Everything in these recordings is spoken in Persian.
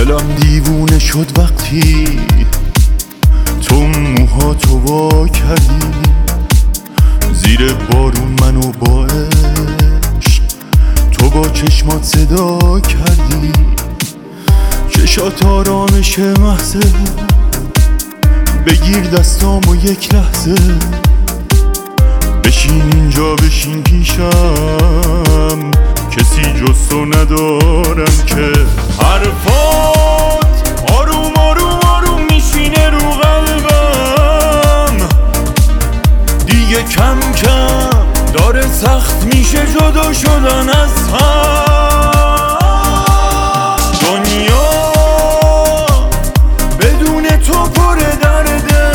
دلم دیوونه شد وقتی تو موهاتو وا کردی، زیر بارون منو با عشق تو با چشمات صدا کردی. چشات آرامش محضه، بگیر دستامو یک لحظه، بشین اینجا بشین پیشم، کسی جز تو ندارم که. حرفات آروم آروم آروم میشینه رو قلبم، دیگه کم کم داره سخت میشه جدا شدن از هم. دنیا بدون تو پر درده،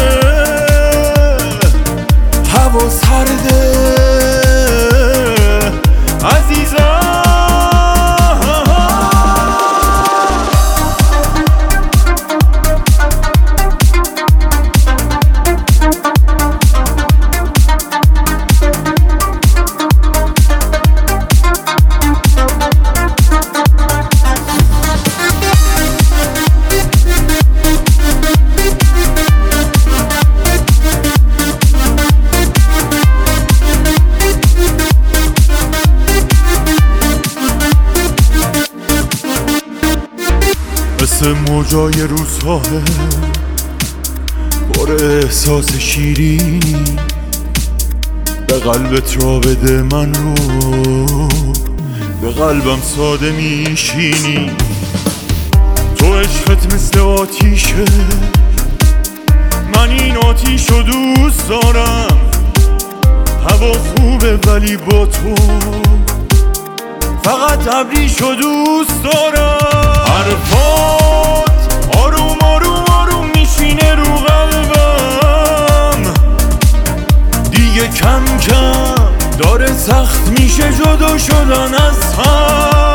هوا سرده عزیزم. مثل موجای رو ساحل پر احساس شیرینی، به قلبت را بده من رو، به قلبم ساده میشینی. تو عشقت مثل آتیشه، من این آتیشو دوست دارم. هوا خوبه ولی با تو فقط ابریشو دوست دارم. حرفات آروم آروم آروم میشینه رو قلبم، دیگه کم کم داره سخت میشه جدا شدن از هم.